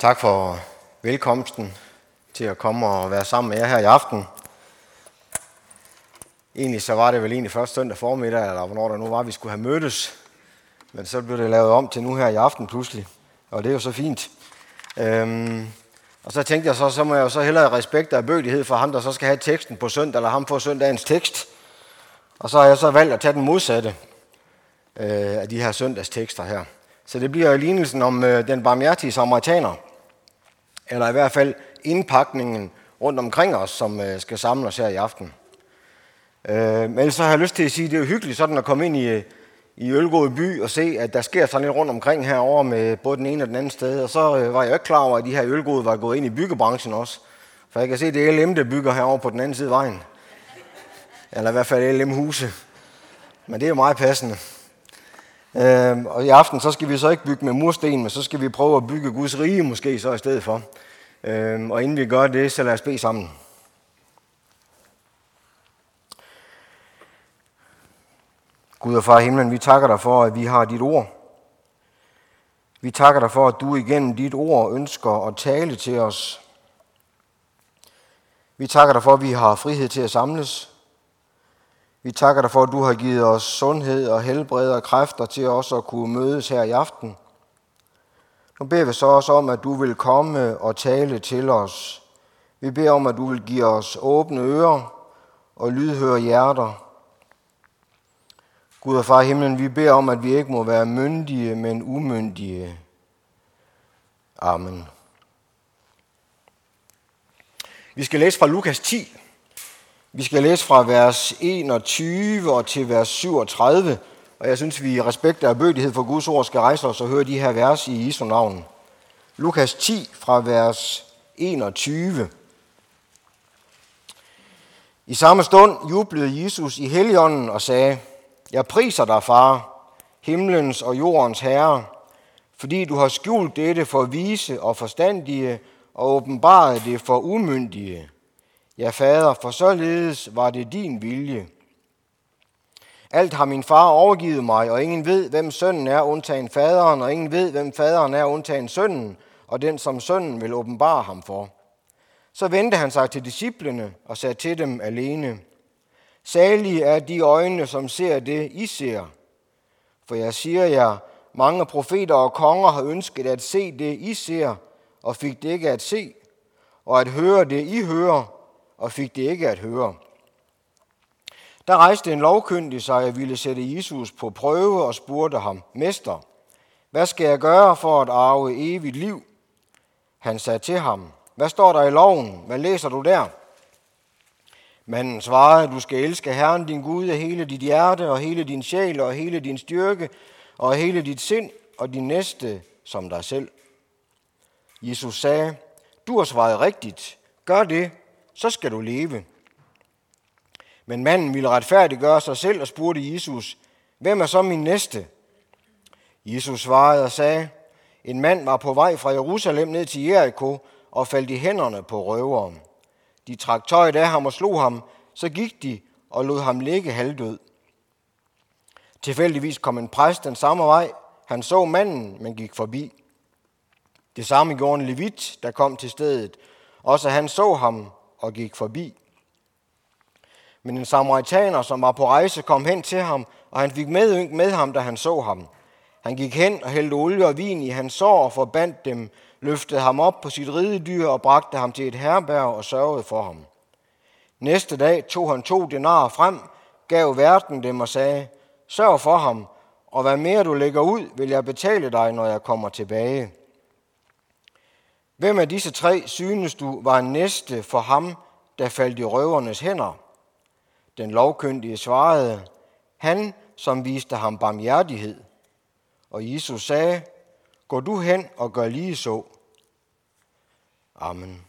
Tak for velkomsten til at komme og være sammen med jer her i aften. Egentlig så var det vel egentlig først søndag formiddag, eller hvornår der nu var, vi skulle have mødtes. Men så blev det lavet om til nu her i aften pludselig, og det er jo så fint. Og så tænkte jeg så må jeg jo så hellere respekt og ærbødighed for ham, der så skal have teksten på søndag, eller ham få søndagens tekst. Og så har jeg så valgt at tage den modsatte af de her søndagstekster her. Så det bliver jo lignelsen om den barmhjertige samaritaner, eller i hvert fald indpakningen rundt omkring os, som skal samle os her i aften. Men ellers så har jeg lyst til at sige, at det er jo hyggeligt sådan at komme ind i Ølgod by og se, at der sker sådan lidt rundt omkring herovre med både den ene og den anden sted. Og så var jeg jo ikke klar over, at de her i Ølgod var gået ind i byggebranchen også. For jeg kan se, at det er LM, der bygger herovre på den anden side af vejen. Eller i hvert fald LM-huse. Men det er jo meget passende. Og i aften så skal vi så ikke bygge med mursten, men så skal vi prøve at bygge Guds rige måske så i stedet for. Og inden vi gør det, så lad os bede sammen. Gud og far i himlen, vi takker dig for, at vi har dit ord. Vi takker dig for, at du igennem dit ord ønsker at tale til os. Vi takker dig for, at vi har frihed til at samles. Vi takker dig for, at du har givet os sundhed og helbred og kræfter til også at kunne mødes her i aften. Nu beder vi så også om, at du vil komme og tale til os. Vi beder om, at du vil give os åbne ører og lydhøre hjerter. Gud og far i himlen, vi beder om, at vi ikke må være myndige, men umyndige. Amen. Vi skal læse fra Lukas 10. Vi skal læse fra vers 21 og til vers 37, og jeg synes, vi i respekt og ærbødighed for Guds ord skal rejse os og høre de her vers i Jesu navn. Lukas 10 fra vers 21. I samme stund jublede Jesus i Helligånden og sagde: Jeg priser dig, far, himlens og jordens herre, fordi du har skjult dette for vise og forstandige og åbenbaret det for umyndige. Ja, fader, for således var det din vilje. Alt har min far overgivet mig, og ingen ved, hvem sønnen er, undtagen faderen, og ingen ved, hvem faderen er, undtagen sønnen, og den, som sønnen vil åbenbare ham for. Så vendte han sig til disciplene og sagde til dem alene: Salige er de øjne, som ser det, I ser. For jeg siger jer, mange profeter og konger har ønsket at se det, I ser, og fik det ikke at se, og at høre det, I hører, og fik det ikke at høre. Der rejste en lovkyndig sig og ville sætte Jesus på prøve og spurgte ham: Mester, hvad skal jeg gøre for at arve evigt liv? Han sagde til ham: Hvad står der i loven? Hvad læser du der? Manden svarede: Du skal elske Herren din Gud af hele dit hjerte og hele din sjæl og hele din styrke og hele dit sind og din næste som dig selv. Jesus sagde: Du har svaret rigtigt. Gør det, så skal du leve. Men manden ville retfærdiggøre sig selv og spurgte Jesus: Hvem er så min næste? Jesus svarede og sagde: En mand var på vej fra Jerusalem ned til Jericho og faldt i hænderne på røvere. De trak tøjet af ham og slog ham, så gik de og lod ham ligge halvdød. Tilfældigvis kom en præst den samme vej. Han så manden, men gik forbi. Det samme gjorde en levit, der kom til stedet. Også han så ham og gik forbi. Men en samaritaner, som var på rejse, kom hen til ham, og han fik medynk med ham, da han så ham. Han gik hen og hældte olie og vin i hans sår og forbandt dem, løftede ham op på sit ridedyr og bragte ham til et herberg og sørgede for ham. Næste dag tog han 2 denarer frem, gav værten dem og sagde: Sørg for ham, og hvad mere du lægger ud, vil jeg betale dig, når jeg kommer tilbage. Hvem af disse 3 synes du var næste for ham, der faldt i røvernes hænder? Den lovkyndige svarede: Han, som viste ham barmhjertighed. Og Jesus sagde: Gå du hen og gør lige så. Amen.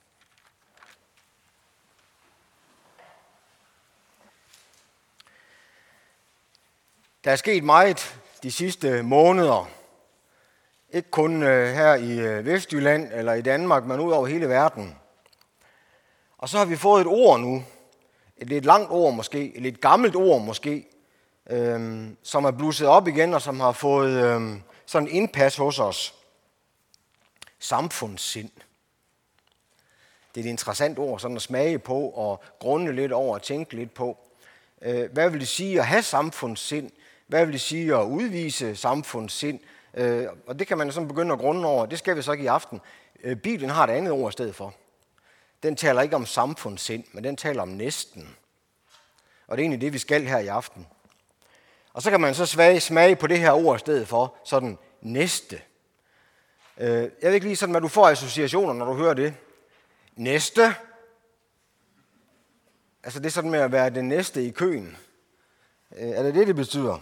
Der er sket meget de sidste måneder. Ikke kun her i Vestjylland eller i Danmark, men ud over hele verden. Og så har vi fået et ord nu. Et lidt langt ord måske, et lidt gammelt ord måske, som er blusset op igen og som har fået sådan indpas hos os. samfundssind. Det er et interessant ord sådan at smage på og grunde lidt over og tænke lidt på. Hvad vil det sige at have samfundssind? Hvad vil det sige at udvise samfundssind? Og det kan man sådan begynde at grunde over. Det skal vi så ikke i aften. Bibelen har et andet ord i stedet for. Den taler ikke om samfundssind, men den taler om næsten. Og det er egentlig det, vi skal her i aften. Og så kan man så smage på det her ord i stedet for, sådan næste. Jeg ved ikke lige sådan, hvad du får associationer, når du hører det. Næste. Altså det er sådan med at være den næste i køen. Er det det, det betyder?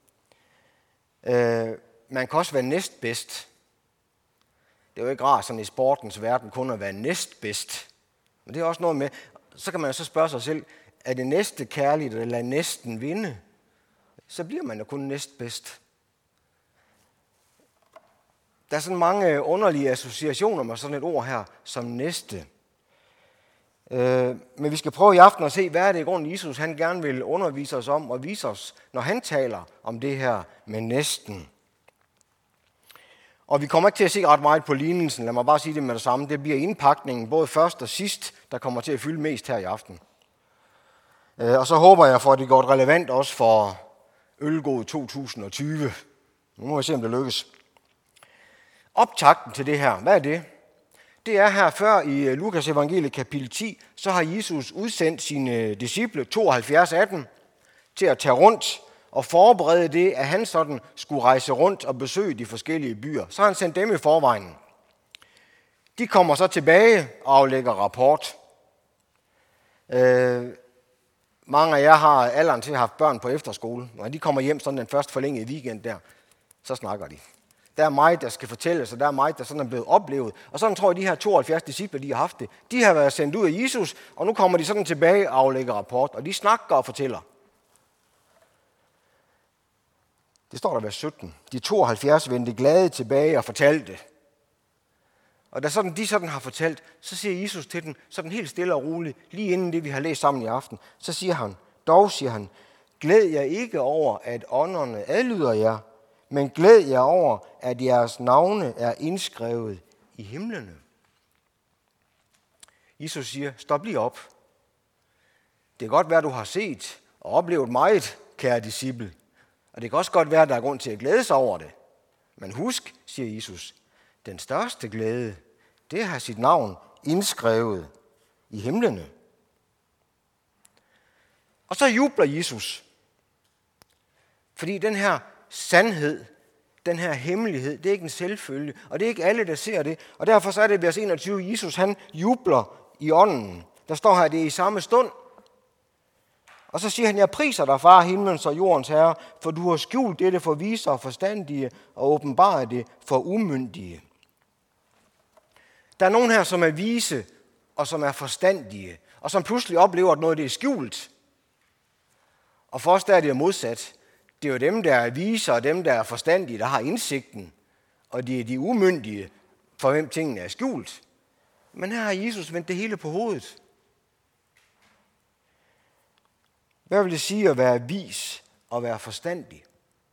Man kan også være næstbedst. Det er jo ikke rart sådan i sportens verden kun at være næstbedst. Men det er også noget med, så kan man så spørge sig selv, er det næste kærligt, eller lad næsten vinde? Så bliver man jo kun næstbedst. Der er sådan mange underlige associationer med sådan et ord her, som næste. Men vi skal prøve i aften at se, hvad er det i grunden Jesus han gerne vil undervise os om og vise os, når han taler om det her med næsten. Og vi kommer ikke til at se ret meget på lignelsen, lad mig bare sige det med det samme. Det bliver indpakningen, både først og sidst, der kommer til at fylde mest her i aften. Og så håber jeg for, at det går relevant også for Ølgod 2020. Nu må vi se, om det lykkes. Optakten til det her, hvad er det? Det er her før i Lukas evangeliet kapitel 10, så har Jesus udsendt sine disciple 72 af dem til at tage rundt og forberede det, at han sådan skulle rejse rundt og besøge de forskellige byer. Så har han sendt dem i forvejen. De kommer så tilbage og aflægger rapport. Mange af jer har alderen til at have haft børn på efterskole. Når de kommer hjem sådan den første forlængede weekend der, så snakker de. Der er meget, der skal fortælles, og der er meget, der sådan er blevet oplevet. Og sådan tror jeg, de her 72 disciple, de har haft det. De har været sendt ud af Jesus, og nu kommer de sådan tilbage og aflægger rapport. Og de snakker og fortæller. Det står der ved 17. De 72 vendte glade tilbage og fortalte. Og da de sådan har fortalt, så siger Jesus til dem, sådan helt stille og roligt, lige inden det, vi har læst sammen i aften, så siger han, glæd jer ikke over, at ånderne adlyder jer, men glæd jer over, at jeres navne er indskrevet i himlene. Jesus siger, stop lige op. Det kan godt være, du har set og oplevet meget, kære disciple. Og det kan også godt være, at der er grund til at glæde sig over det. Men husk, siger Jesus, den største glæde, det er at have sit navn indskrevet i himlene. Og så jubler Jesus. Fordi den her sandhed, den her hemmelighed, det er ikke en selvfølge, og det er ikke alle, der ser det. Og derfor så er det i vers 21, Jesus han jubler i ånden. Der står her, det er i samme stund. Og så siger han, jeg priser dig, far, himlens og jordens herre, for du har skjult dette for vise og forstandige, og åbenbaret det for umyndige. Der er nogen her, som er vise, og som er forstandige, og som pludselig oplever, at noget det er skjult. Og for os der er det modsat. Det er jo dem, der er vise, og dem, der er forstandige, der har indsigten. Og det er de umyndige, for hvem tingene er skjult. Men her har Jesus vendt det hele på hovedet. Hvad vil det sige at være vis og være forstandig?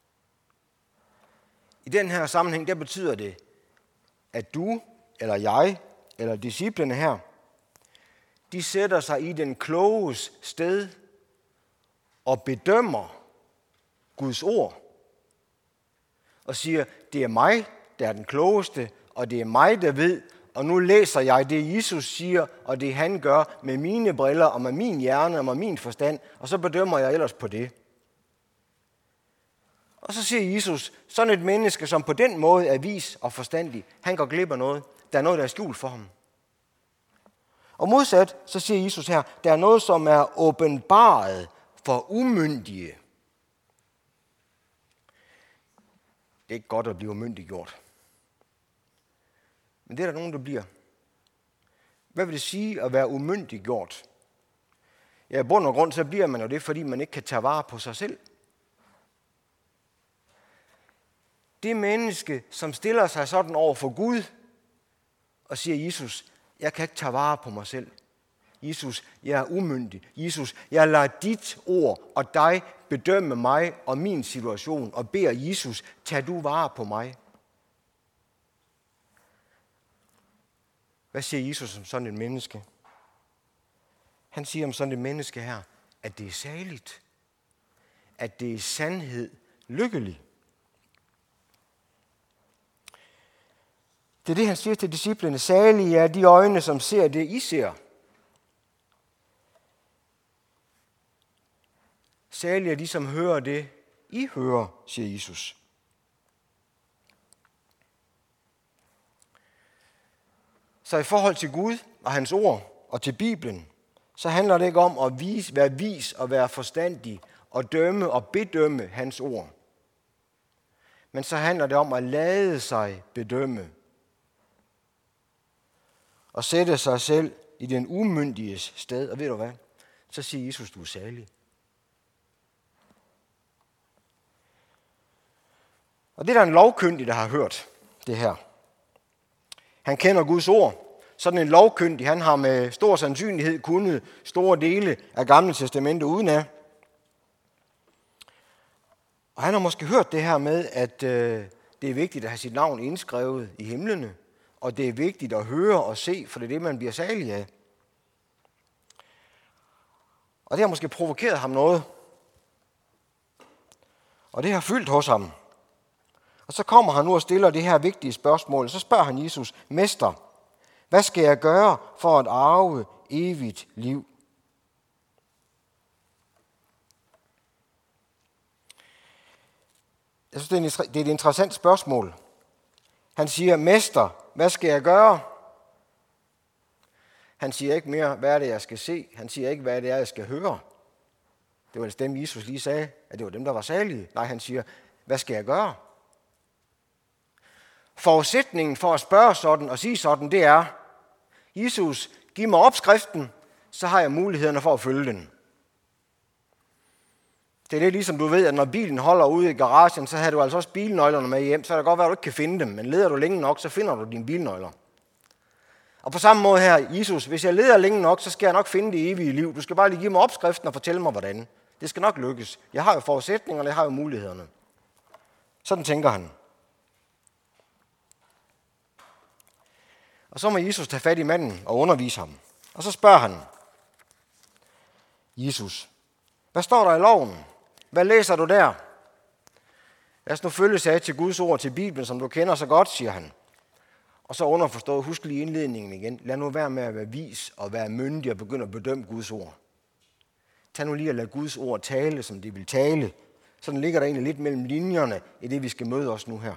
I den her sammenhæng, der betyder det, at du, eller jeg, eller disciplene her, de sætter sig i den kloges sted og bedømmer Guds ord. Og siger, det er mig, der er den klogeste, og det er mig, der ved, og nu læser jeg det, Jesus siger, og det han gør med mine briller, og med min hjerne, og med min forstand, og så bedømmer jeg ellers på det. Og så siger Jesus, sådan et menneske, som på den måde er vis og forstandig, han går glip af noget. Der er noget, der er skjult for ham. Og modsat, så siger Jesus her, der er noget, som er åbenbaret for umyndige. Det er ikke godt at blive umyndiggjort. Men det er der nogen, der bliver. Hvad vil det sige at være umyndiggjort? Ja, i bund og grund så bliver man jo det, fordi man ikke kan tage vare på sig selv. Det menneske, som stiller sig sådan over for Gud og siger, Jesus, jeg kan ikke tage vare på mig selv. Jesus, jeg er umyndig. Jesus, jeg lader dit ord og dig bedømme mig og min situation og beder Jesus, tag du vare på mig. Hvad siger Jesus om sådan et menneske? Han siger om sådan et menneske her, at det er saligt. At det er i sandhed lykkelig. Det er det, han siger til disciplene. Salige er de øjne, som ser det, I ser. Salige er de, som hører det, I hører, siger Jesus. Så i forhold til Gud og hans ord og til Bibelen, så handler det ikke om at være vis og være forstandig og dømme og bedømme hans ord. Men så handler det om at lade sig bedømme og sætte sig selv i den umyndiges sted. Og ved du hvad? Så siger Jesus, du er salig. Og det er der en lovkyndig, der har hørt det her. Han kender Guds ord. Sådan en lovkyndig, han har med stor sandsynlighed kunnet store dele af Gamle Testamente udenad. Og han har måske hørt det her med, at det er vigtigt at have sit navn indskrevet i himlene. Og det er vigtigt at høre og se, for det er det, man bliver salig af. Og det har måske provokeret ham noget. Og det har fyldt hos ham. Og så kommer han nu og stiller det her vigtige spørgsmål. Så spørger han Jesus, Mester, hvad skal jeg gøre for at arve evigt liv? Jeg synes, det er et interessant spørgsmål. Han siger, Mester, hvad skal jeg gøre? Han siger ikke mere, hvad er det, jeg skal se. Han siger ikke, hvad det er, jeg skal høre. Det var dem, Jesus lige sagde, at det var dem, der var salige. Nej, han siger, hvad skal jeg gøre? Forudsætningen for at spørge sådan og sige sådan, det er, Jesus, giv mig opskriften, så har jeg mulighederne for at følge den. Det er lidt ligesom du ved, at når bilen holder ude i garagen, så har du altså også bilnøglerne med hjem. Så kan det godt være, at du ikke kan finde dem, men leder du længe nok, så finder du dine bilnøgler. Og på samme måde her, Jesus, hvis jeg leder længe nok, så skal jeg nok finde det evige liv. Du skal bare lige give mig opskriften og fortælle mig, hvordan. Det skal nok lykkes. Jeg har jo forudsætningerne, jeg har jo mulighederne. Sådan tænker han. Og så må Jesus tage fat i manden og undervise ham. Og så spørger han, Jesus, hvad står der i loven? Hvad læser du der? Lad os nu følge sig til Guds ord til Bibelen, som du kender så godt, siger han. Og så underforstået, husk lige indledningen igen. Lad nu være med at være vis og være myndig og begynde at bedømme Guds ord. Tag nu lige at lade Guds ord tale, som det vil tale. Sådan ligger der egentlig lidt mellem linjerne i det, vi skal møde os nu her.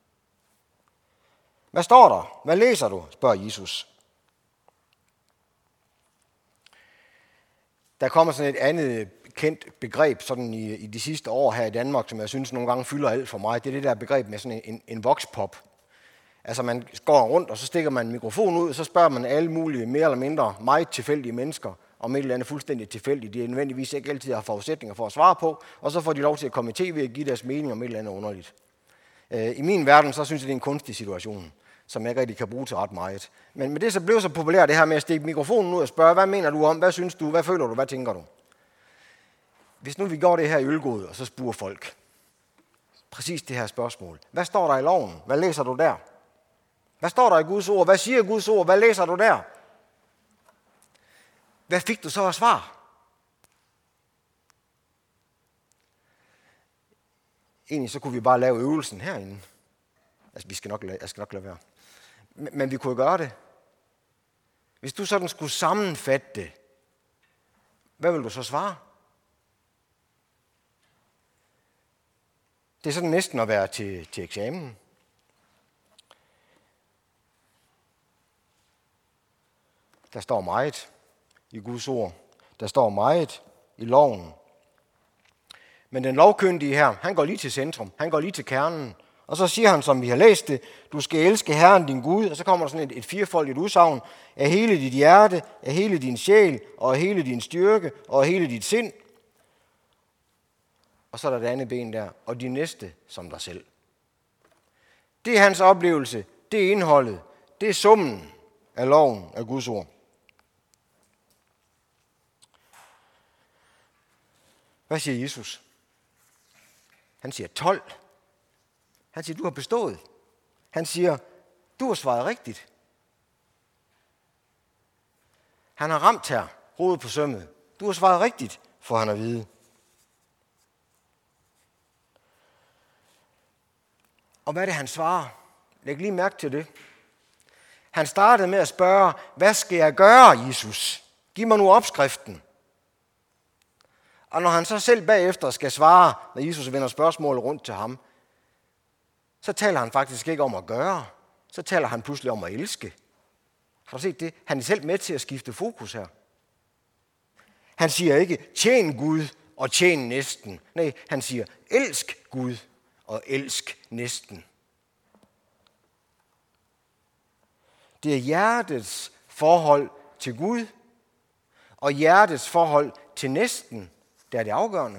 Hvad står der? Hvad læser du? Spørger Jesus. Der kommer sådan et andet kendt begreb sådan i de sidste år her i Danmark, som jeg synes nogle gange fylder alt for mig. Det er det der begreb med sådan en voxpop. Altså man går rundt, og så stikker man en mikrofon ud, og så spørger man alle mulige mere eller mindre meget tilfældige mennesker om et eller andet fuldstændig tilfældigt. De er nødvendigvis ikke altid har forudsætninger for at svare på, og så får de lov til at komme i tv og give deres mening om et eller andet underligt. I min verden, så synes jeg, det er en kunstig situation, som jeg ikke rigtig kan bruge til ret meget. Men det så blev så populært det her med at stikke mikrofonen ud og spørge, hvad mener du om, hvad synes du, hvad føler du, hvad tænker du? Hvis nu vi går det her i ølgået, og så spurger folk præcis det her spørgsmål. Hvad står der i loven? Hvad læser du der? Hvad står der i Guds ord? Hvad siger Guds ord? Hvad læser du der? Hvad fik du så af svar? Egentlig så kunne vi bare lave øvelsen herinde. Altså, jeg skal nok lade være. Men vi kunne gøre det. Hvis du sådan skulle sammenfatte det, hvad vil du så svare? Det er sådan næsten at være til eksamen. Der står meget i Guds ord. Der står meget i loven. Men den lovkyndige her, han går lige til centrum. Han går lige til kernen. Og så siger han, som vi har læst det, du skal elske Herren din Gud. Og så kommer der sådan et firefoldigt udsagn. Af hele dit hjerte, af hele din sjæl, og af hele din styrke, og af hele dit sind. Og så er der det andet ben der. Og de næste som dig selv. Det er hans oplevelse. Det er indholdet. Det er summen af loven af Guds ord. Hvad siger Jesus? Han siger 12. Han siger, du har bestået. Han siger, du har svaret rigtigt. Han har ramt her, hovedet på sømmet. Du har svaret rigtigt, får han at vide. Og hvad er det, han svarer? Læg lige mærke til det. Han startede med at spørge, hvad skal jeg gøre, Jesus? Giv mig nu opskriften. Og når han så selv bagefter skal svare, når Jesus vender spørgsmålet rundt til ham, så taler han faktisk ikke om at gøre. Så taler han pludselig om at elske. Har du set det? Han er selv med til at skifte fokus her. Han siger ikke, tjen Gud og tjen næsten. Nej, han siger, elsk Gud og elsk næsten. Det er hjertets forhold til Gud og hjertets forhold til næsten, der er det afgørende.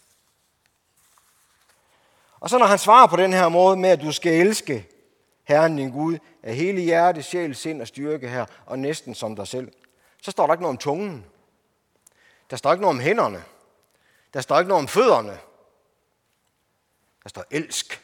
Og så når han svarer på den her måde med, at du skal elske Herren din Gud af hele hjerte, sjæl, sind og styrke her, og næsten som dig selv, så står der ikke noget om tungen. Der står ikke noget om hænderne. Der står ikke noget om fødderne. Der står elsk.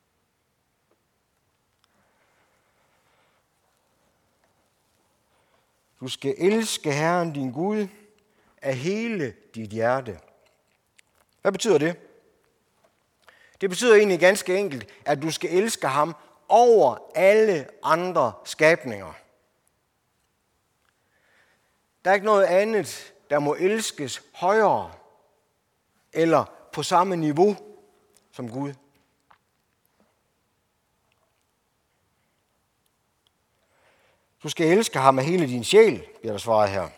Du skal elske Herren din Gud af hele dit hjerte. Hvad betyder det? Det betyder egentlig ganske enkelt, at du skal elske ham over alle andre skabninger. Der er ikke noget andet, der må elskes højere eller på samme niveau som Gud. Du skal elske ham af hele din sjæl, bliver der svaret her.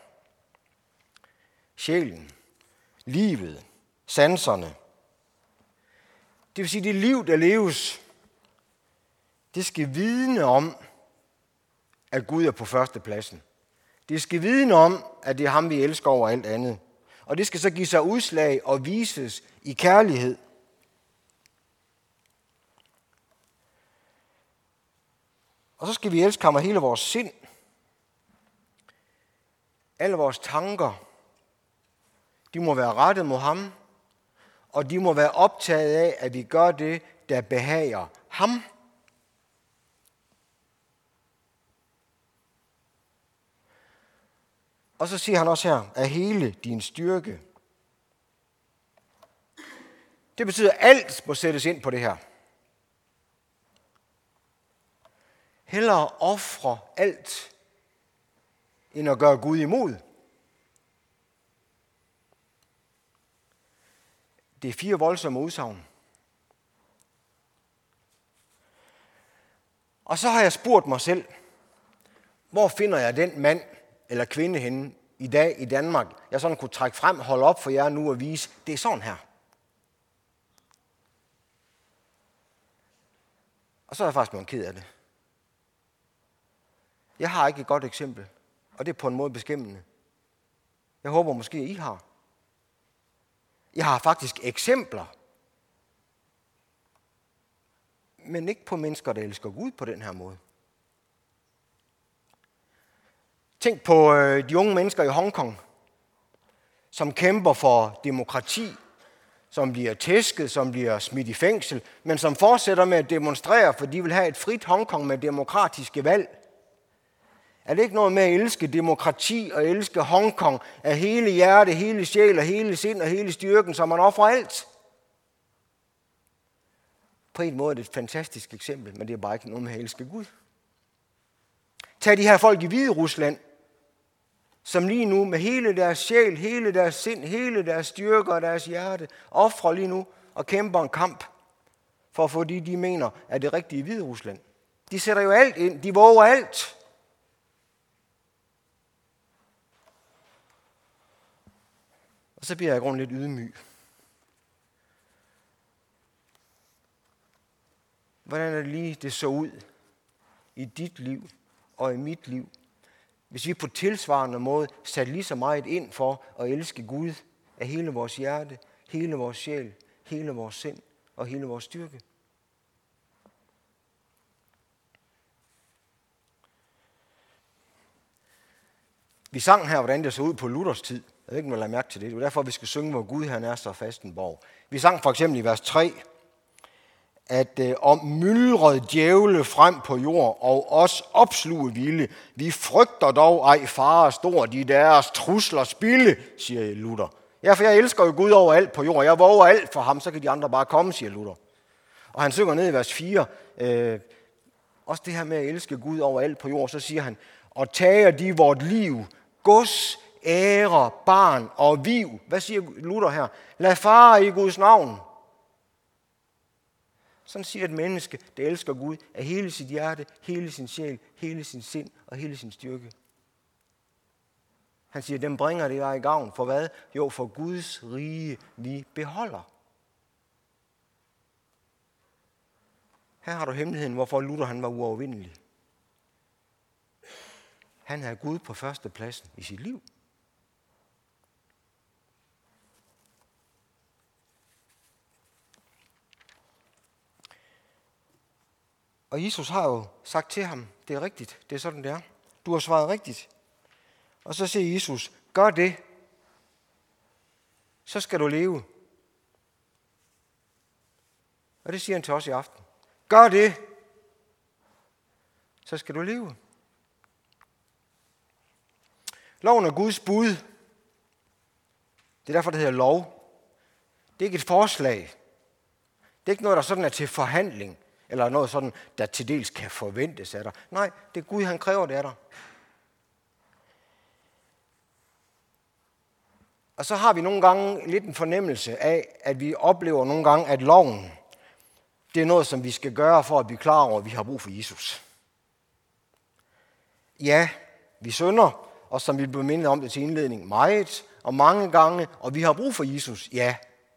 Sjælen, livet, sanserne. Det vil sige, det liv, der leves, det skal vidne om, at Gud er på første pladsen. Det skal vidne om, at det er ham, vi elsker over alt andet. Og det skal så give sig udslag og vises i kærlighed. Og så skal vi elske ham af hele vores sind. Alle vores tanker, de må være rettet mod ham, og de må være optaget af, at vi gør det, der behager ham. Og så siger han også her, af hele din styrke. Det betyder, at alt må sættes ind på det her. Hellere ofre alt, end at gøre Gud imod. Det er 4 voldsomme udsagn. Og så har jeg spurgt mig selv, hvor finder jeg den mand eller kvinde henne i dag i Danmark, jeg sådan kunne trække frem, holde op for jer nu og vise, det er sådan her. Og så er jeg faktisk blevet ked af det. Jeg har ikke et godt eksempel, og det er på en måde beskæmmende. Jeg håber måske, I har. Jeg har faktisk eksempler, men ikke på mennesker, der elsker Gud på den her måde. Tænk på de unge mennesker i Hongkong, som kæmper for demokrati, som bliver tæsket, som bliver smidt i fængsel, men som fortsætter med at demonstrere, for de vil have et frit Hongkong med demokratiske valg. Er det ikke noget med at elske demokrati og elske Hongkong af hele hjerte, hele sjæl og hele sind og hele styrken, så man offrer alt? På en måde er det et fantastisk eksempel, men det er bare ikke noget med at elske Gud. Tag de her folk i Hvide Rusland, som lige nu med hele deres sjæl, hele deres sind, hele deres styrke og deres hjerte, offrer lige nu og kæmper en kamp for at få det, de mener er det rigtige i Hvide Rusland. De sætter jo alt ind, de våger alt. Og så bliver jeg i grunden lidt ydmyg. Hvordan er det lige, det så ud i dit liv og i mit liv, hvis vi på tilsvarende måde satte lige så meget ind for at elske Gud af hele vores hjerte, hele vores sjæl, hele vores sind og hele vores styrke? Vi sang her, hvordan det så ud på Luthers tid. Jeg ved ikke, om du lader mærke til det. Det er derfor, vi skal synge, hvor Gud han er så fast en borg. Vi sang for eksempel i vers 3, at om myldrede djævle frem på jord, og os opsluge vilde, vi frygter dog ej fare stor, de deres trusler spilde, siger Luther. Ja, for jeg elsker jo Gud over alt på jord. Jeg våger alt for ham, så kan de andre bare komme, siger Luther. Og han synger ned i vers 4, også det her med at elske Gud over alt på jord, så siger han, og tager de vort liv, gods, ære, barn og viv. Hvad siger Luther her? Lad fare i Guds navn. Sådan siger et menneske, der elsker Gud af hele sit hjerte, hele sin sjæl, hele sin sind og hele sin styrke. Han siger, dem bringer det dig i gavn. For hvad? Jo, for Guds rige vi beholder. Her har du hemmeligheden, hvorfor Luther han var uovervindelig. Han havde Gud på første pladsen i sit liv. Og Jesus har jo sagt til ham, det er rigtigt, det er sådan det er. Du har svaret rigtigt. Og så siger Jesus, gør det, så skal du leve. Og det siger han til os i aften. Gør det, så skal du leve. Loven er Guds bud. Det er derfor, det hedder lov. Det er ikke et forslag. Det er ikke noget, der sådan er til forhandling, eller noget sådan, der til dels kan forventes af dig. Nej, det er Gud, han kræver det af dig. Og så har vi nogle gange lidt en fornemmelse af, at vi oplever nogle gange, at loven, det er noget, som vi skal gøre for at blive klar over, at vi har brug for Jesus. Ja, vi synder, og som vi blev mindet om det til indledning, meget og mange gange, og vi har brug for Jesus, ja.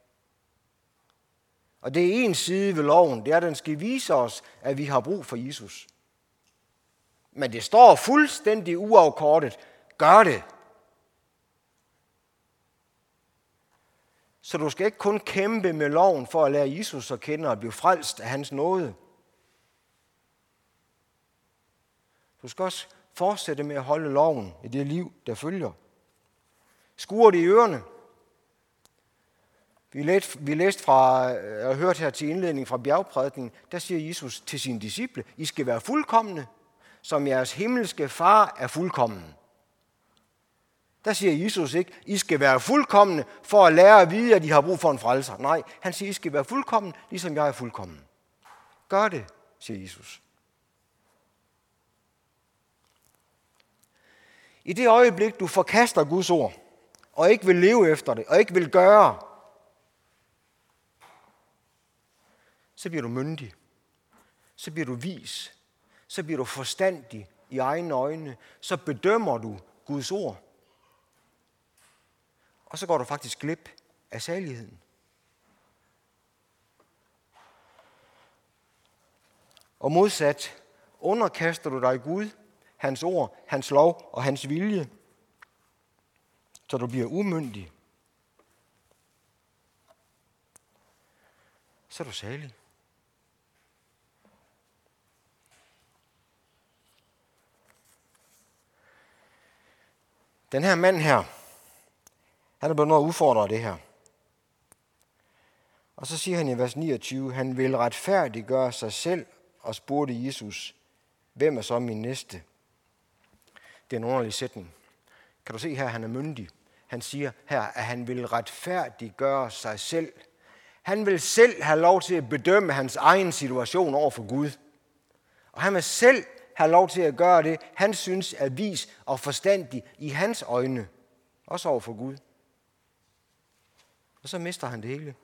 Og det er en side ved loven, det er, at den skal vise os, at vi har brug for Jesus. Men det står fuldstændig uafkortet, gør det. Så du skal ikke kun kæmpe med loven for at lære Jesus at kende og blive frelst af hans nåde. Du skal også fortsætte med at holde loven i det liv, der følger. Skuer det i ørerne. Vi læste fra, og hørte her til indledning fra bjergprædikningen, der siger Jesus til sine disciple, I skal være fuldkomne, som jeres himmelske far er fuldkommen. Der siger Jesus ikke, I skal være fuldkomne for at lære at vide, at de har brug for en frelser. Nej, han siger, I skal være fuldkommen, ligesom jeg er fuldkommen. Gør det, siger Jesus. I det øjeblik, du forkaster Guds ord, og ikke vil leve efter det, og ikke vil gøre, så bliver du myndig. Så bliver du vis. Så bliver du forstandig i egne øjne. Så bedømmer du Guds ord. Og så går du faktisk glip af saligheden. Og modsat underkaster du dig Gud, hans ord, hans lov og hans vilje, så du bliver umyndig. Så er du salig. Den her mand her, han er blevet noget udfordret af det her. Og så siger han i vers 29, han vil retfærdiggøre sig selv og spurgte Jesus, hvem er så min næste? Det er en underlig sætning. Kan du se her, han er myndig. Han siger her, at han vil retfærdiggøre sig selv. Han vil selv have lov til at bedømme hans egen situation over for Gud. Og han vil selv have lov til at gøre det, han synes er vis og forstandig i hans øjne. Også over for Gud. Og så mister han det hele.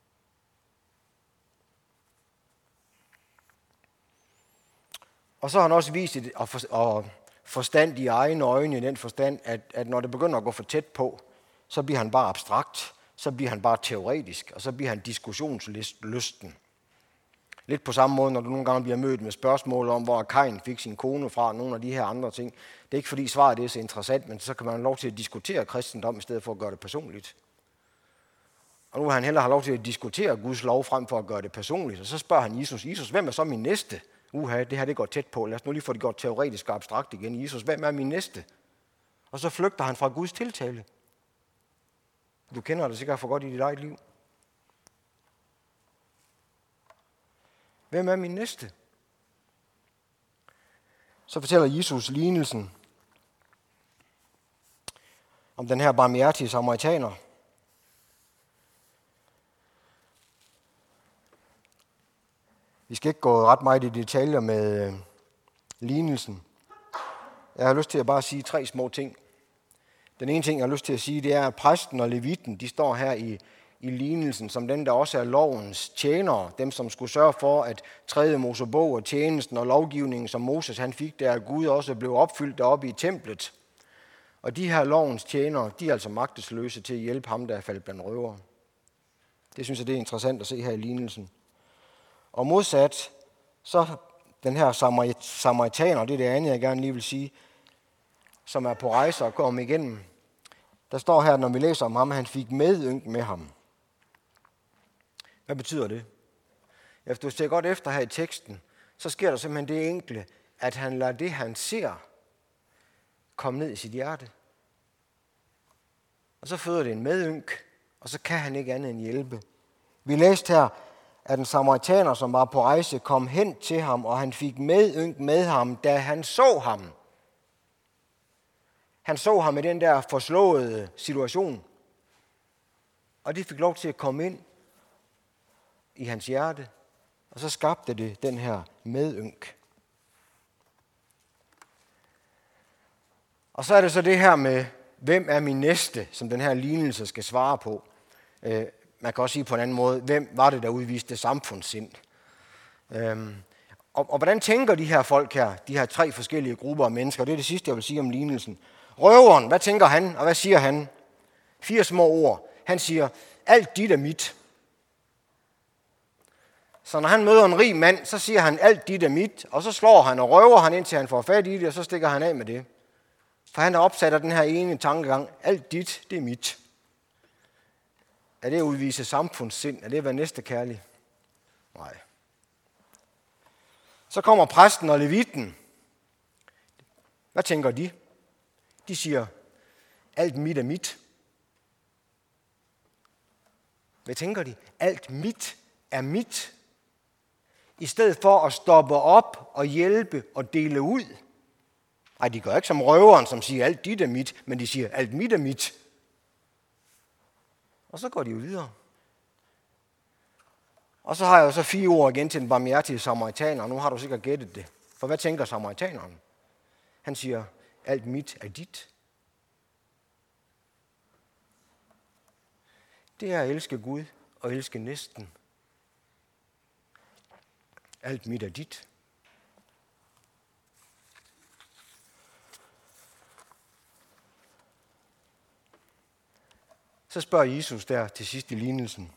Og så har han også vist et forstand i egne øjne i den forstand, at når det begynder at gå for tæt på, så bliver han bare abstrakt, så bliver han bare teoretisk, og så bliver han diskussionslysten. Lidt på samme måde, når du nogle gange bliver mødt med spørgsmål om, hvor Kain fik sin kone fra, og nogle af de her andre ting. Det er ikke fordi svaret er så interessant, men så kan man have lov til at diskutere kristendom, i stedet for at gøre det personligt. Og nu har han hellere have lov til at diskutere Guds lov, frem for at gøre det personligt. Og så spørger han Jesus, hvem er så min næste? Det her det går tæt på. Lad os nu lige få det gjort teoretisk og abstrakt igen. Jesus, hvem er min næste? Og så flygter han fra Guds tiltale. Du kender det sikkert for godt i dit eget liv. Hvem er min næste? Så fortæller Jesus lignelsen om den her barmhjertige samaritaner. Vi skal ikke gå ret meget i detaljer med lignelsen. Jeg har lyst til at bare sige 3 små ting. Den ene ting, jeg har lyst til at sige, det er, at præsten og levitten, de står her i lignelsen, som den, der også er lovens tjenere. Dem, som skulle sørge for, at 3. Mosebog og tjenesten og lovgivningen, som Moses han fik der af Gud, også blev opfyldt deroppe i templet. Og de her lovens tjenere, de er altså magtesløse til at hjælpe ham, der er faldet blandt røvere. Det synes jeg, det er interessant at se her i lignelsen. Og modsat, så den her samaritaner, det er det andet, jeg gerne lige vil sige, som er på rejse og kommer igennem. Der står her, når vi læser om ham, han fik medynk med ham. Hvad betyder det? Ja, hvis du ser godt efter her i teksten, så sker der simpelthen det enkle, at han lader det, han ser, komme ned i sit hjerte. Og så føder det en medynk, og så kan han ikke andet end hjælpe. Vi læste her, at en samaritaner, som var på rejse, kom hen til ham, og han fik medynk med ham, da han så ham. Han så ham i den der forslåede situation, og det fik lov til at komme ind i hans hjerte, og så skabte det den her medynk. Og så er det så det her med, hvem er min næste, som den her lignelse skal svare på. Man kan også sige på en anden måde, hvem var det, der udviste samfundssind? Og hvordan tænker de her folk her, de her 3 forskellige grupper af mennesker? Det er det sidste, jeg vil sige om lignelsen. Røveren, hvad tænker han, og hvad siger han? 4 små ord. Han siger, alt dit er mit. Så når han møder en rig mand, så siger han, alt dit er mit, og så slår han og røver han, indtil han får fat i det, og så stikker han af med det. For han er opsat af den her ene tankegang, alt dit, det er mit. Er det at udvise samfundssind? Er det at være næstekærlig? Nej. Så kommer præsten og levitten. Hvad tænker de? De siger, alt mit er mit. Hvad tænker de? Alt mit er mit. I stedet for at stoppe op og hjælpe og dele ud. Nej, de gør ikke som røveren, som siger, alt dit er mit, men de siger, alt mit er mit. Og så går de jo videre. Og så har jeg jo så 4 ord igen til den barmhjertige samaritaner, og nu har du sikkert gættet det. For hvad tænker samaritaneren? Han siger, alt mit er dit. Det er at elske Gud og elske næsten. Alt mit er dit. Så spørger Jesus der til sidst i lignelsen.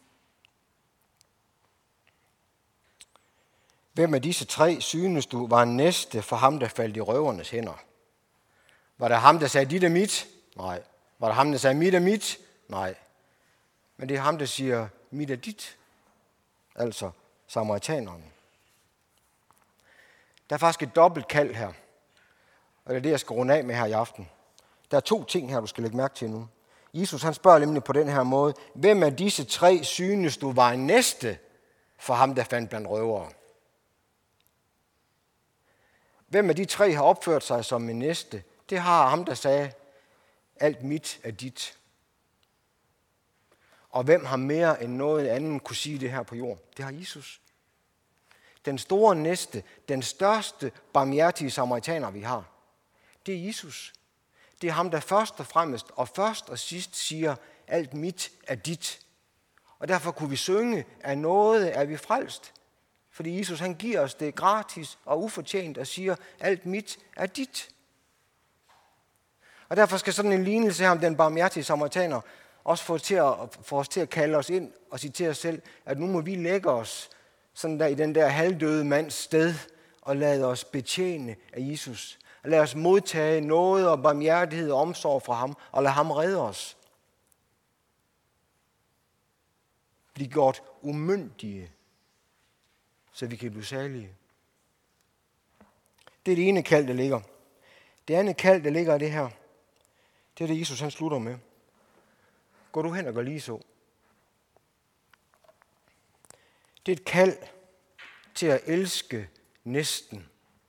Hvem af disse 3 synes du var næste for ham, der faldt i røvernes hænder? Var det ham, der sagde, dit er mit? Nej. Var det ham, der sagde, mit er mit? Nej. Men det er ham, der siger, mit er dit. Altså samaritaneren. Der er faktisk et dobbelt kald her. Og det er det, jeg skal runde af med her i aften. Der er 2 ting her, du skal lægge mærke til nu. Jesus han spørger nemlig på den her måde, hvem af disse 3 synes du var en næste for ham, der fandt blandt røvere? Hvem af de 3 har opført sig som en næste? Det har ham, der sagde, alt mit er dit. Og hvem har mere end noget andet kunne sige det her på jorden? Det har Jesus. Den store næste, den største barmhjertige samaritaner, vi har, det er Jesus. Det er ham, der først og sidst siger, alt mit er dit. Og derfor kunne vi synge, af nåde er vi frelst. Fordi Jesus han giver os det gratis og ufortjent og siger, alt mit er dit. Og derfor skal sådan en lignelse her om den barmhjertige samaritaner også få os til at kalde os ind og sige til os selv, at nu må vi lægge os sådan der i den der halvdøde mands sted og lade os betjene af Jesus. Og lade os modtage nåde og barmhjertighed og omsorg fra ham og lade ham redde os. Bliv gjort umyndige, så vi kan blive salige. Det er det ene kald, der ligger. Det andet kald, der ligger i det her, det er det, Jesus han slutter med. Gå du hen og gør lige så. Det er et kald til at elske næsten.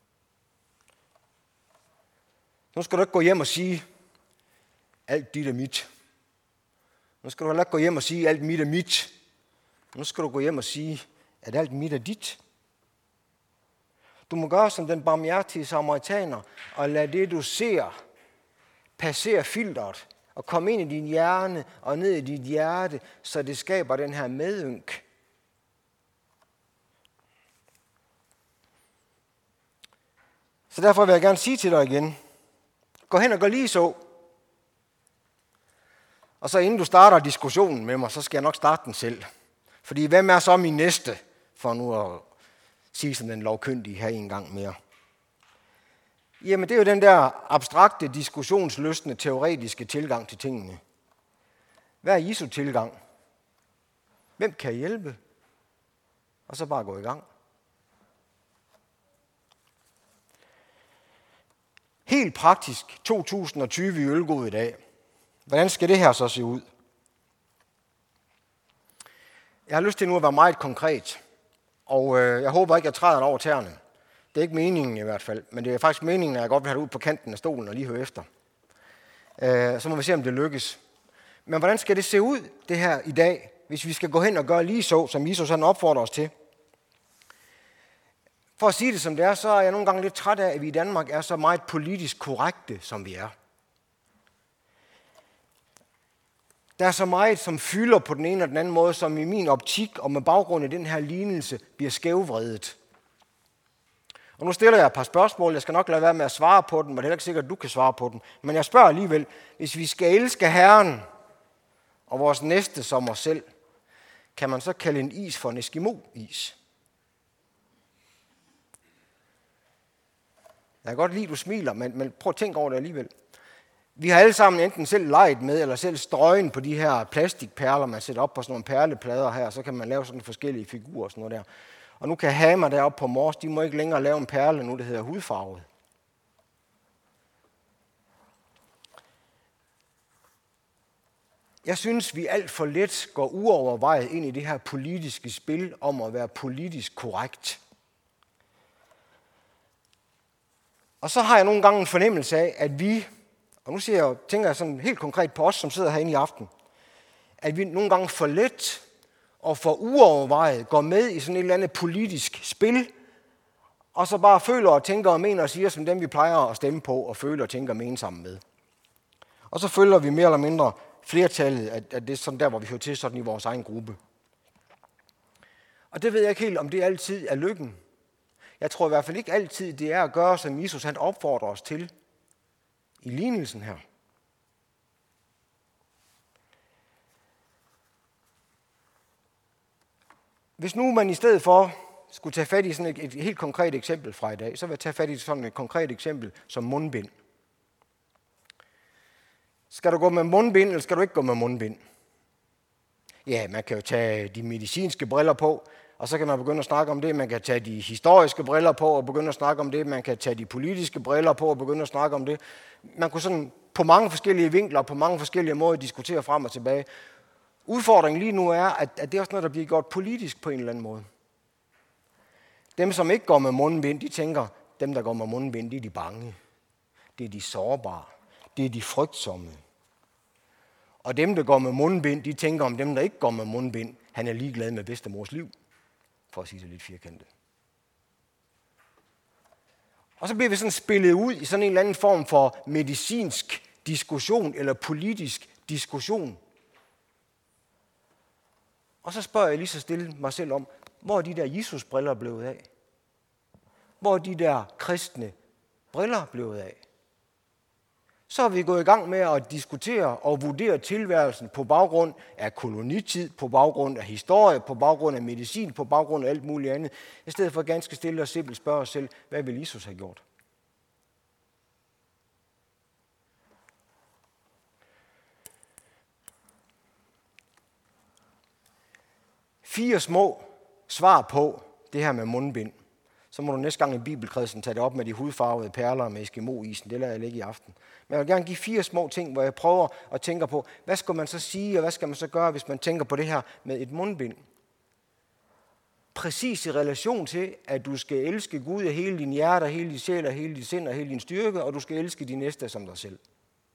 Nu skal du ikke gå hjem og sige, alt dit er mit. Nu skal du heller ikke gå hjem og sige, alt mit er mit. Nu skal du gå hjem og sige, at alt mit er dit. Du må gøre som den barmhjertige samaritaner, og lad det, du ser, passere filteret, og komme ind i din hjerne og ned i dit hjerte, så det skaber den her medynk. Så derfor vil jeg gerne sige til dig igen, gå hen og gør lige så. Og så inden du starter diskussionen med mig, så skal jeg nok starte den selv. Fordi hvem er så min næste, for nu at sige som den lovkyndige her en gang mere? Jamen det er jo den der abstrakte, diskussionslystende, teoretiske tilgang til tingene. Hvad er Jesu tilgang? Hvem kan hjælpe? Og så bare gå i gang. Helt praktisk 2020 i Ølgod i dag. Hvordan skal det her så se ud? Jeg har lyst til nu at være meget konkret, og jeg håber ikke, at jeg træder over tæerne. Det er ikke meningen i hvert fald, men det er faktisk meningen, at jeg godt vil have det ud på kanten af stolen og lige høre efter. Så må vi se, om det lykkes. Men hvordan skal det se ud, det her i dag, hvis vi skal gå hen og gøre lige så, som Jesus han opfordrer os til? For at sige det som det er, så er jeg nogle gange lidt træt af, at vi i Danmark er så meget politisk korrekte, som vi er. Der er så meget, som fylder på den ene og den anden måde, som i min optik og med baggrund i den her lignelse bliver skævvredet. Og nu stiller jeg et par spørgsmål. Jeg skal nok lade være med at svare på dem, men det er heller ikke sikkert, at du kan svare på dem. Men jeg spørger alligevel, hvis vi skal elske Herren og vores næste som os selv, kan man så kalde en is for en Eskimo-is? Jeg kan godt lide, at du smiler, men prøv at tænke over det alligevel. Vi har alle sammen enten selv leget med, eller selv strøgen på de her plastikperler, man sætter op på sådan nogle perleplader her, så kan man lave sådan forskellige figurer og sådan noget der. Og nu kan Hamer deroppe på Mors, de må ikke længere lave en perle nu, det hedder hudfarvet. Jeg synes, vi alt for let går uovervejet ind i det her politiske spil om at være politisk korrekt. Og så har jeg nogle gange en fornemmelse af, at vi, og nu tænker jeg sådan helt konkret på os, som sidder herinde i aften, at vi nogle gange for let og for uovervejet går med i sådan et eller andet politisk spil, og så bare føler og tænker og mener og siger som dem, vi plejer at stemme på, og føler og tænker og mener sammen med. Og så følger vi mere eller mindre flertallet, at det er sådan der, hvor vi hører til sådan i vores egen gruppe. Og det ved jeg ikke helt, om det altid er lykken. Jeg tror i hvert fald ikke altid, det er at gøre, som Jesus han opfordrer os til i lignelsen her. Hvis nu man i stedet for skulle tage fat i sådan et helt konkret eksempel fra i dag, så vil jeg tage fat i sådan et konkret eksempel som mundbind. Skal du gå med mundbind, eller skal du ikke gå med mundbind? Ja, man kan jo tage de medicinske briller på, og så kan man begynde at snakke om det. Man kan tage de historiske briller på og begynde at snakke om det. Man kan tage de politiske briller på og begynde at snakke om det. Man kunne sådan på mange forskellige vinkler, på mange forskellige måder diskutere frem og tilbage. Udfordringen lige nu er, at det er også noget, der bliver gjort politisk på en eller anden måde. Dem, som ikke går med mundbind, de tænker, dem, der går med mundbind, det er de bange. Det er de sårbare. Det er de frygtsomme. Og dem, der går med mundbind, de tænker om dem, der ikke går med mundbind, han er ligeglad med bedstemors liv, for at sige det lidt firkantet. Og så bliver vi sådan spillet ud i sådan en eller anden form for medicinsk diskussion eller politisk diskussion. Og så spørger jeg lige så stille mig selv om, hvor er de der Jesus-briller blevet af? Hvor er de der kristne briller blevet af? Så er vi gået i gang med at diskutere og vurdere tilværelsen på baggrund af kolonitid, på baggrund af historie, på baggrund af medicin, på baggrund af alt muligt andet. I stedet for ganske stille og simpelt spørge os selv, hvad vil Jesus have gjort? Fire små svar på det her med mundbind. Så må du næste gang i bibelkredsen tage det op med de hudfarvede perler med Eskimo-isen. Det lader jeg ligge i aften. Men jeg vil gerne give 4 små ting, hvor jeg prøver at tænke på, hvad skal man så sige, og hvad skal man så gøre, hvis man tænker på det her med et mundbind? præcis i relation til, at du skal elske Gud af hele din hjerte, hele din sjæl, og hele din sind og hele din styrke, og du skal elske de næste som dig selv.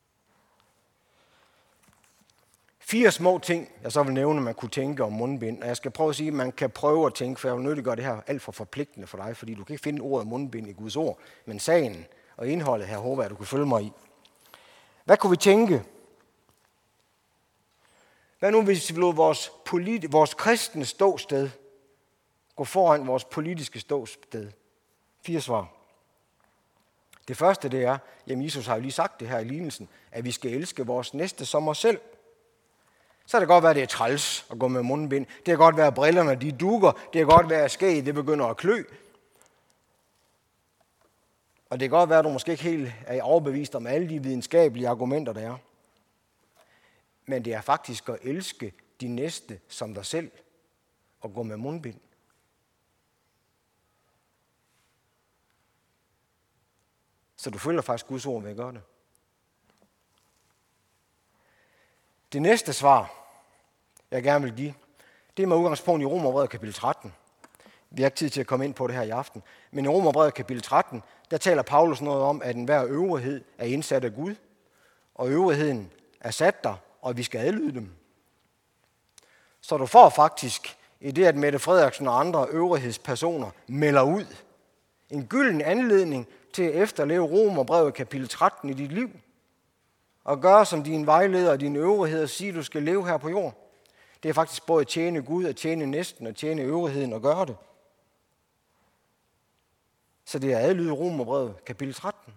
4 små ting, jeg så vil nævne, man kunne tænke om mundbind. Og jeg skal prøve at sige, at man kan prøve at tænke, for jeg vil nødt til at gøre det her alt for forpligtende for dig, fordi du kan ikke finde ordet mundbind i Guds ord, men sagen og indholdet her håber jeg, du kan følge mig i. Hvad kunne vi tænke? Hvad nu, hvis vi lod vores kristne ståsted gå foran vores politiske ståsted? 4 svar. Det første, det er, jamen Jesus har jo lige sagt det her i lignelsen, at vi skal elske vores næste som os selv. Så kan det godt være, at det er træls at gå med mundbind. Det kan godt være, at brillerne de dukker. Det kan godt være, at skæget det begynder at klø. Og det kan godt være, at du måske ikke helt er overbevist om alle de videnskabelige argumenter, der er. Men det er faktisk at elske de næste som dig selv og gå med mundbind. Så du følger faktisk Guds ord ved at gøre det. Det næste svar, jeg gerne vil give, det er med udgangspunkt i Romerbrevet kapitel 13. Vi har ikke tid til at komme ind på det her i aften. Men i Romerbrevet kapitel 13, der taler Paulus noget om, at enhver øvrighed er indsat af Gud, og øvrigheden er sat der, og vi skal adlyde dem. Så du får faktisk, i det at Mette Frederiksen og andre øvrighedspersoner melder ud, en gylden anledning til at efterleve Romerbrevet kapitel 13 i dit liv, og gøre som din vejleder og din øvrighed og sige, at du skal leve her på jord. Det er faktisk både at tjene Gud, at tjene næsten, at tjene øvrigheden og gøre det. Så det er at adlyde Romerbrevet kapitel 13.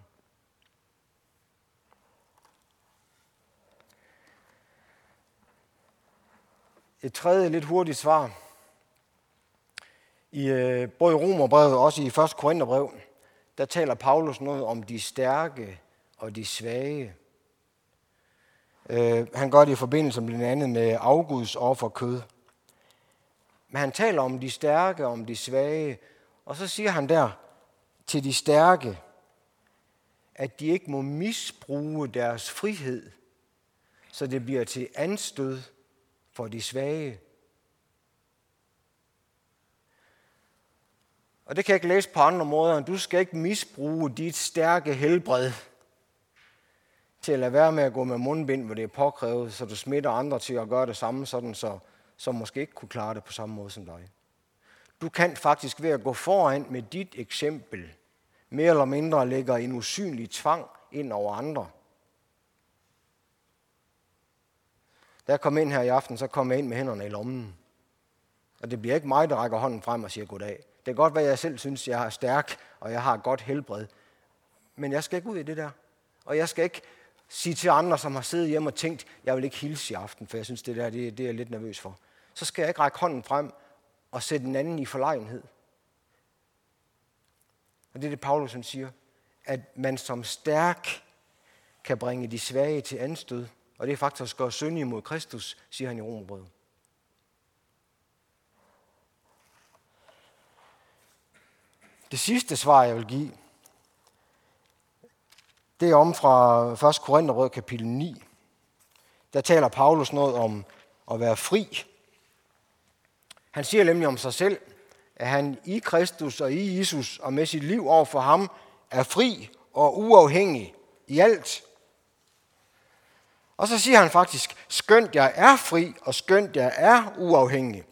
Et tredje lidt hurtigt svar. Både i Romerbrevet og også i 1. Korintherbrev, der taler Paulus noget om de stærke og de svage. Han gør det i forbindelse blandt andet med afguds offerkød. Men han taler om de stærke og om de svage. Og så siger han der til de stærke, at de ikke må misbruge deres frihed, så det bliver til anstød for de svage. Og det kan jeg ikke læse på andre måder. Du skal ikke misbruge dit stærke helbred til at lade være med at gå med mundbind, hvor det er påkrævet, så du smitter andre til at gøre det samme, sådan så som måske ikke kunne klare det på samme måde som dig. Du kan faktisk ved at gå foran med dit eksempel, mere eller mindre lægger en usynlig tvang ind over andre. Da jeg kom ind her i aften, så kom jeg ind med hænderne i lommen. Og det bliver ikke mig, der rækker hånden frem og siger goddag. Det kan godt være, at jeg selv synes, at jeg er stærk, og jeg har et godt helbred. Men jeg skal ikke ud i det der. Og jeg skal ikke sige til andre, som har siddet hjemme og tænkt, jeg vil ikke hilse i aften, for jeg synes, det der det er jeg lidt nervøs for. Så skal jeg ikke række hånden frem og sætte den anden i forlegenhed. Og det er det, Paulus siger, at man som stærk kan bringe de svage til anstød. Og det er faktisk at gøre synd imod Kristus, siger han i Romerbrevet. Det sidste svar, jeg vil give, det er om fra 1. Korintherbrev kapitel 9. Der taler Paulus noget om at være fri. Han siger nemlig om sig selv, at han i Kristus og i Jesus og med sit liv over for ham er fri og uafhængig i alt. Og så siger han faktisk, skønt jeg er fri og skønt jeg er uafhængig,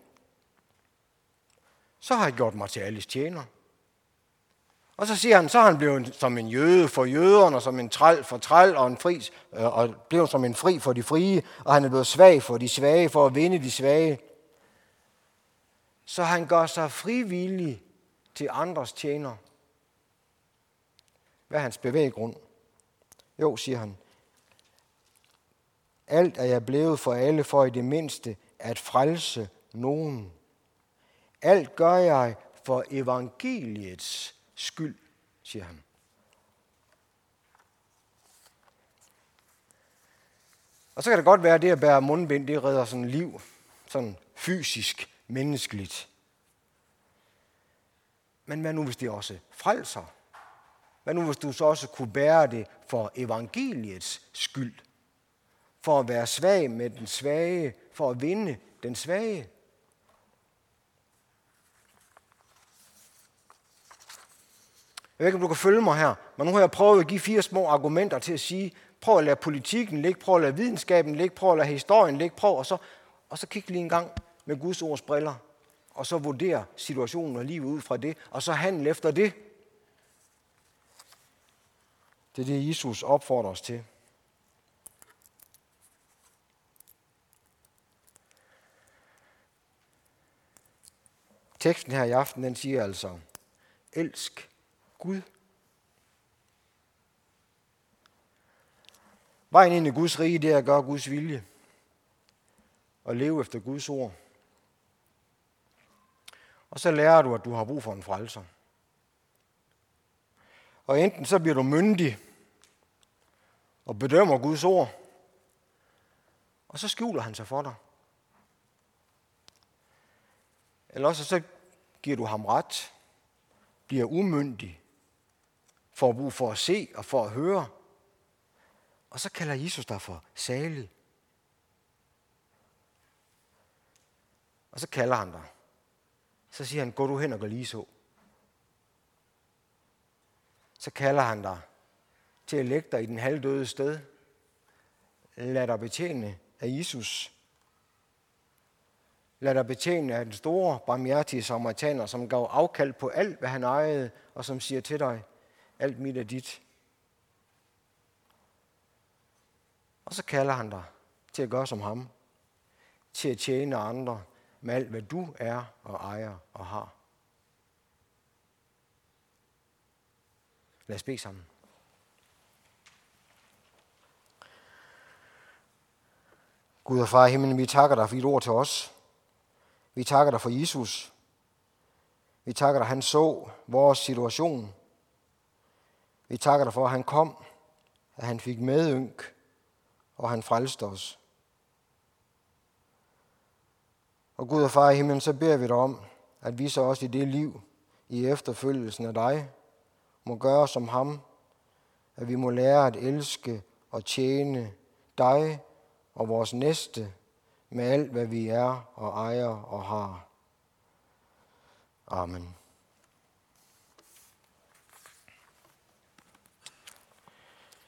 så har jeg gjort mig til alles tjener. Og så siger han, så har han blevet som en jøde for jøderne, og som en træl for træl, og en fri, og blevet som en fri for de frie, og han er blevet svag for de svage, for at vinde de svage. Så han gør sig frivillig til andres tjener. Hvad er hans bevæggrund? Jo, siger han, alt er jeg blevet for alle, for i det mindste at frelse nogen. Alt gør jeg for evangeliets skyld, siger han. Og så kan det godt være, at det at bære mundbind, det redder sådan liv, sådan fysisk, menneskeligt. Men hvad nu, hvis det også frelser? Hvad nu, hvis du så også kunne bære det for evangeliets skyld? For at være svag med den svage, for at vinde den svage? Jeg ved ikke, om du kan følge mig her, men nu har jeg prøvet at give 4 små argumenter til at sige, prøv at lade politikken ligge, prøv at lade videnskaben ligge, prøv at lade historien ligge, og så kig lige en gang med Guds ords briller, og så vurdere situationen og livet ud fra det, og så handle efter det. Det er det, Jesus opfordrer os til. Teksten her i aften, den siger altså, elsk Gud. Vejen ind i Guds rige, det er at gøre Guds vilje. Og leve efter Guds ord. Og så lærer du, at du har brug for en frelser. Og enten så bliver du myndig og bedømmer Guds ord, og så skjuler han sig for dig. Eller også så giver du ham ret, bliver umyndig, får brug for at se og for at høre, og så kalder Jesus dig for salig. Og så kalder han dig. Så siger han, gå du hen og gør lige så. Så kalder han dig til at lægge dig i den halvdøde sted. Lad dig betjene af Jesus. Lad dig betjene af den store, barmhjertige samaritaner, som gav afkald på alt, hvad han ejede, og som siger til dig, alt mit er dit. Og så kalder han dig til at gøre som ham, til at tjene andre med alt, hvad du er og ejer og har. Lad os bede sammen. Gud og far i himlen, vi takker dig for dit ord til os. Vi takker dig for Jesus. Vi takker dig, han så vores situation. Vi takker dig for, at han kom, at han fik medynk, og han frelste os. Og Gud og far i himlen, så beder vi dig om, at vi så også i det liv, i efterfølgelsen af dig, må gøre som ham, at vi må lære at elske og tjene dig og vores næste med alt, hvad vi er og ejer og har. Amen.